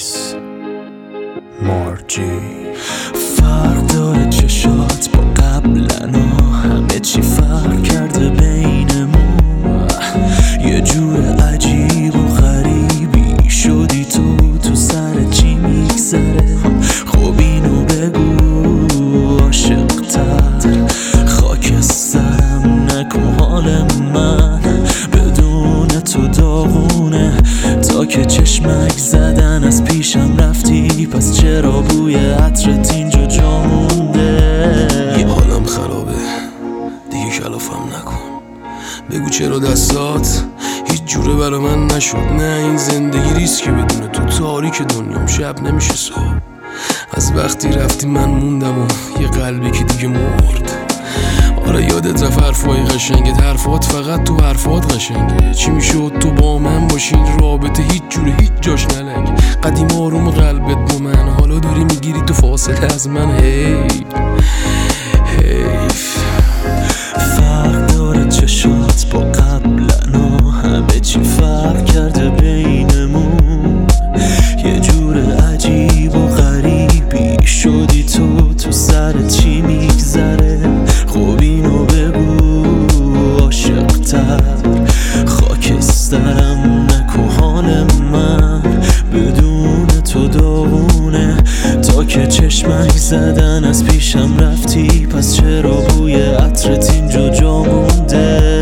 نیست مارجی. فرق داره چشات با قبلنا، همه چی فرق کرده بینمون. یه جور عجیب و غریبی شدی تو سر چی میگذره؟ خب اینو بگو عاشق‌تر، خاکسترم نکن حال من. بدون تو داغونه تا که چشمک زدن از پیشم رفتی، پس چرا بوی عطرت اینجا جا مونده؟ یه حالم خرابه دیگه، کلافم نکن. بگو چرا دستات هیچ جوره برا من نشد؟ نه این زندگی ریسکه بدون تو، تاریک دنیام شب نمیشه صبح. از وقتی رفتی من موندم و یه قلبی که دیگه مرد. آره یادت رفت حرفای قشنگت، حرفات فقط تو حرفات قشنگه. چی میشد تو با من باشین رابطه هیچ جوره هیچ جاش نلنگ. قدیم آروم قلبت با من، حالا داری میگیری تو فاصله از من. حیف فرق داره چشات با قبلنا، همه چی فرق کرده بینمون. یه جور عجیب و غریبی شدی تو سر چی میگذره؟ خب اینو بگو عاشق‌تر، خاکسترم نکن حال من. بدون تو داغونه تا که چشمک زدن از پیشم رفتی، پس چرا بوی عطرت اینجا جا مونده؟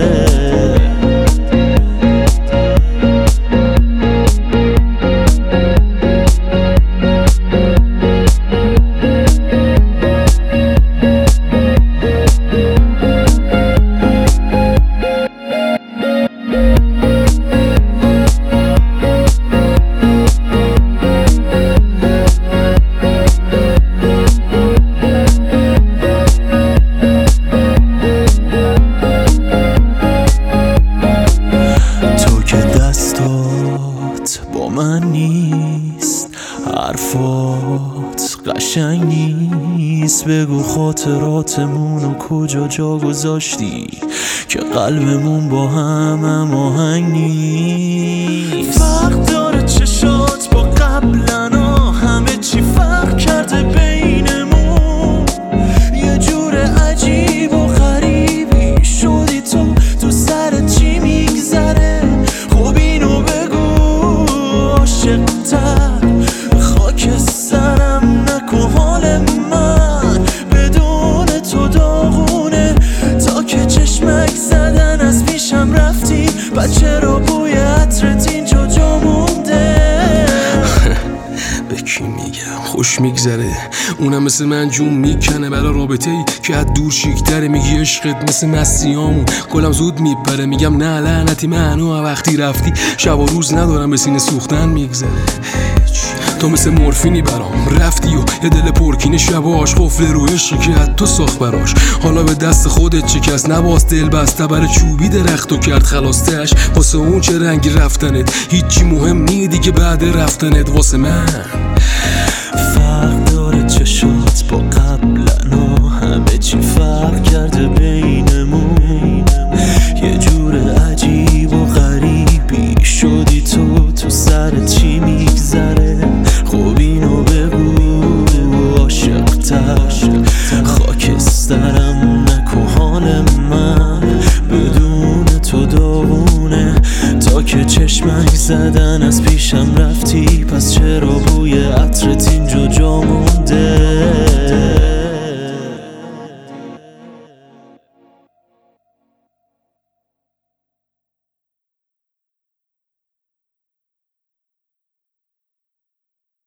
با من نیست، حرفات قشنگ نیست. بگو خاطراتمونو کجا جا گذاشتی که قلبمون با هم آهنگ نیست. فرق داره چشات با قبلنا، همه چی فرق کرده بینمون. یه جور عجیب و غریبی شدی تو سر چی میگذره؟ خب اینو عاشق‌تر، خاکسترم نکن حال من. بدون تو داغونه تا که چشمک زدن از پیشم رفتی، پس چرا بوی عطرت اینجا جا مونده؟ به کی میگم خوش میگذره؟ اونم مثل من جون میکنه برا رابطه ای که از دور شیکتره. میگی عشقت مثل مسیامون، گلم زود میپره. میگم نه لعنتی منو وقتی رفتی، شب و روز ندارم به سینه سوختن میگذره. تو مثل مورفینی برام رفتی و یه دل پرکینه شباش، قفل رو عشقی که از تو ساخت براش. حالا به دست خودت شکست، نباس دل بسته بر چوبی درختو کرد خلاصتش. واسه اون چه رنگی رفتنت هیچی مهم نی دیگه بعد رفتنت واسه من. فرق داره چشات با قبلنا، همه چی فرق کرده بینمون. یه جور عجیب و غریبی شدی تو سر چی میگذره؟ خب اینو بگو عاشق‌تر، خاکسترم نکن حال من. بدون تو داغونه تا که چشمک زدن از پیشم رفتی، پس چرا